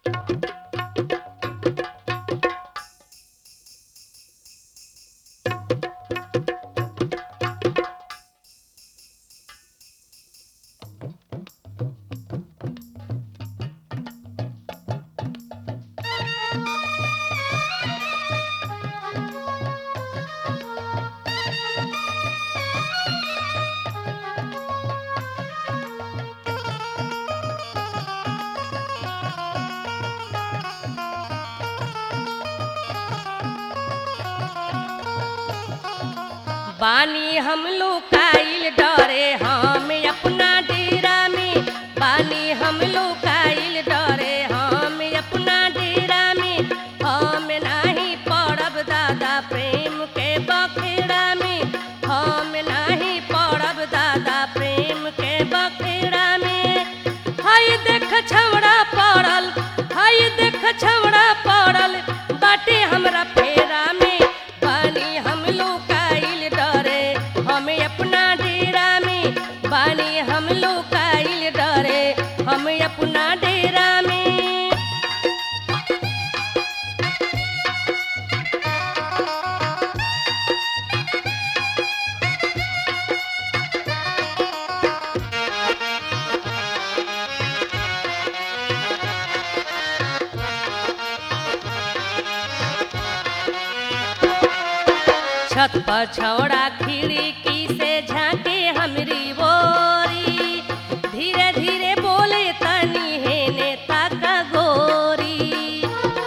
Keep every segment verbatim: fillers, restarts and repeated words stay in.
बानी हम लुकाइल डरे हम अपना डेरा में, बानी हम लुकाइल डरे हम अपना डेरा में। हम नहीं पड़ब दादा प्रेम के बखेड़ा में, हम नहीं पड़ब दादा प्रेम के बखेड़ा में। हाय देख छौड़ा पड़ल, हाय देख छौड़ा पड़ल बाटे हमरा फेरा में। बानी हम लुकाइल डरे हम अपना डेरा में, बानी हम लुकाइल डरे हम अपना डेरा में। छत पर छौड़ा खिड़की से झांके हमरी बोरी, धीरे धीरे बोले तनी हेने ताका गोरी।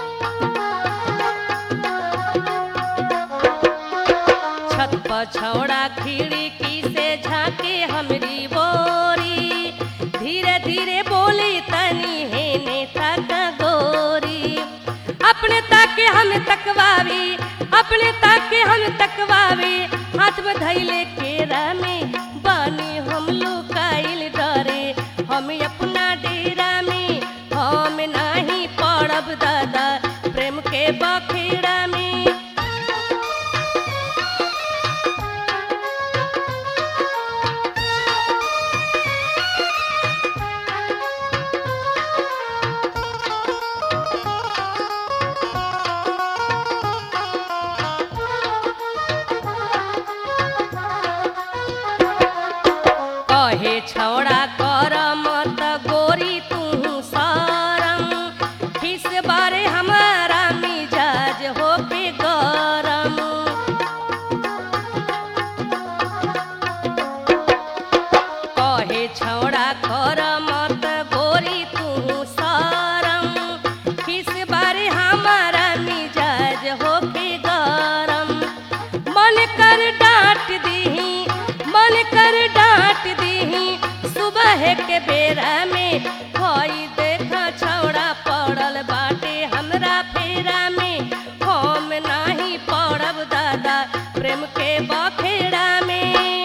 छत पर छौड़ा खिड़की से झांके हमरी बोरी, धीरे धीरे बोले तनी हेने ताका गोरी। अपने ताके हम तकवावी, अपने ताके हम तकवावे हाथ में धैले केरा में। बानी हम लुकाइल डरे हम अपना डेरा में, हम नहीं पड़ब दादा प्रेम के बखेड़ा में। कहे छौड़ा कर मत गोरी तू सरम, खिस बारे हमारा मिजाज होके गरम। कहे छौड़ा कर मत गोरी तू सरम, खिस बारे हमारा मिजाज होके गरम। मन कर डांट दीही, मन कर डांट दीही सुबह के बेरा में। हई देखा छौड़ा पड़ल बाटे हमरा फेरा में, हम नहीं पड़ब दादा प्रेम के बखेड़ा में।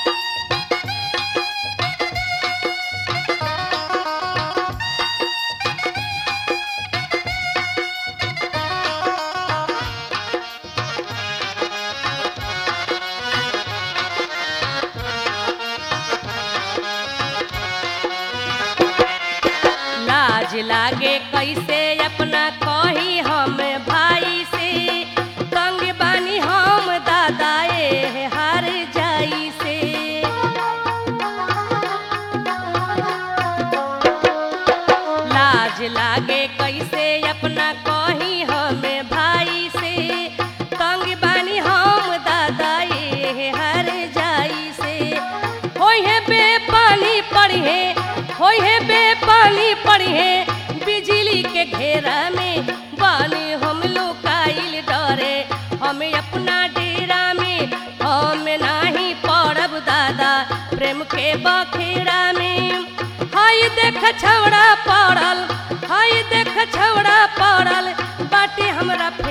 लाज लागे कैसे अपना कही हम भाई से, तंग बानी हम दादा ए हार जाई से। लाज लागे कैसे अपना कही हम भाई से, तंग बानी हम दादा ए हार जाई से। होई है बेपानी पड़ी है, होई है बेपानी पड़ी है बिजली के घेरा में। बानी हम लुकाइल डरे हम अपना डेरा में, हम नहीं पड़ब दादा प्रेम के बखेड़ा में। हाय देख छौड़ा पड़ल, हाय देख छौड़ा पड़ल बाटे हमरा